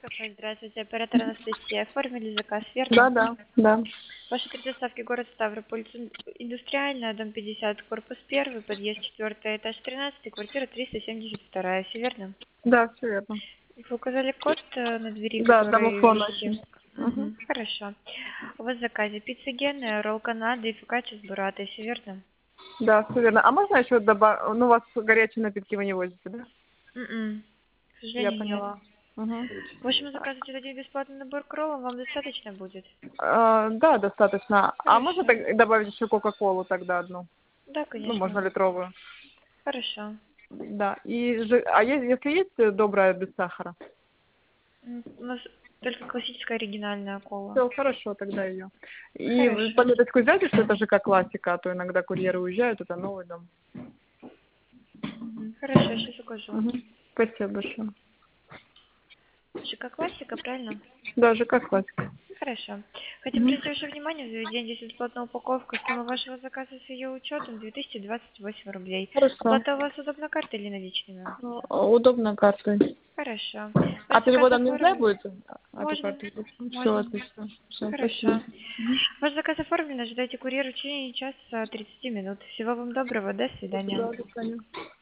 кафе. Здравствуйте, оператор Анастасия. Оформили заказ, Да, верно? да, да. Ваши три доставки: город Ставрополь, Индустриальная, дом 50, корпус 1, подъезд 4, этаж 13, квартира 372. Все верно? Да, все верно. Вы указали код на двери, Да, который домофон видите? очень. Угу. Хорошо. У вас в заказе пицца Гена, ролл Канада и фокаччо с бурратой. Все верно? Да, все верно. А можно еще добавить? Ну, у вас горячие напитки вы не возите, да? К Я сожалению, нет. поняла. Угу. В общем, заказывайте один бесплатный набор к роллам, вам достаточно будет? Да, достаточно. А можно Хорошо. добавить еще Кока-Колу тогда одну? Да, Ну, можно конечно. литровую. Хорошо. Да. Если есть добрая без сахара? У нас только классическая оригинальная кола. Все, хорошо, тогда ее. И вы Хорошо. пометочку взяли, что это ЖК классика, а то иногда курьеры уезжают, это новый дом. Хорошо, сейчас укажу. Угу. Спасибо большое. ЖК классика, правильно? Да, ЖК классика. Хорошо. Хотим Угу. принести ваше внимание, в заведении здесь бесплатная упаковка. Сумма вашего заказа с ее учетом 2028 рублей. Хорошо. Оплата у вас удобна картой или наличными? Удобно картой. Хорошо. А Ваш заказ переводом нельзя оформлен? будет? Эту Можно. карту? Все, Можно. отлично. Все, спасибо. Хорошо. Ваш заказ оформлен, ожидайте курьера в течение часа 30 минут. Всего вам доброго, до свидания. До свидания.